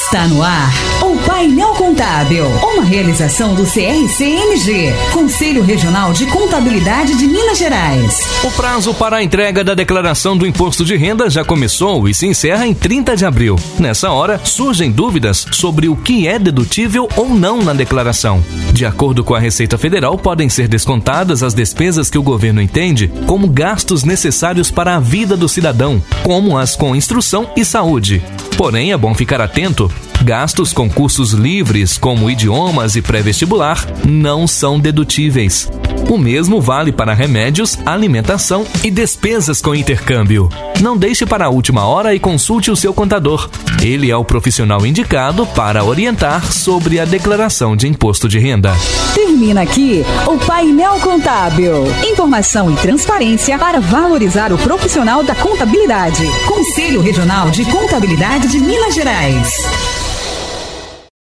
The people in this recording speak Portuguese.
Está no ar o Painel Contábil, uma realização do CRC-MG, Conselho Regional de Contabilidade de Minas Gerais. O prazo para a entrega da declaração do imposto de renda já começou e se encerra em 30 de abril. Nessa hora, surgem dúvidas sobre o que é dedutível ou não na declaração. De acordo com a Receita Federal, podem ser descontadas as despesas que o governo entende como gastos necessários para a vida do cidadão, como as com instrução e saúde. Porém, é bom ficar atento. Gastos com cursos livres, como idiomas e pré-vestibular, não são dedutíveis. O mesmo vale para remédios, alimentação e despesas com intercâmbio. Não deixe para a última hora e consulte o seu contador. Ele é o profissional indicado para orientar sobre a declaração de imposto de renda. Termina aqui o Painel Contábil. Informação e transparência para valorizar o profissional da contabilidade. Conselho Regional de Contabilidade de Minas Gerais.